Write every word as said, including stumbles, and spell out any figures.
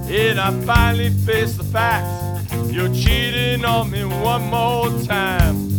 And I finally face the facts. You're cheating on me one more time.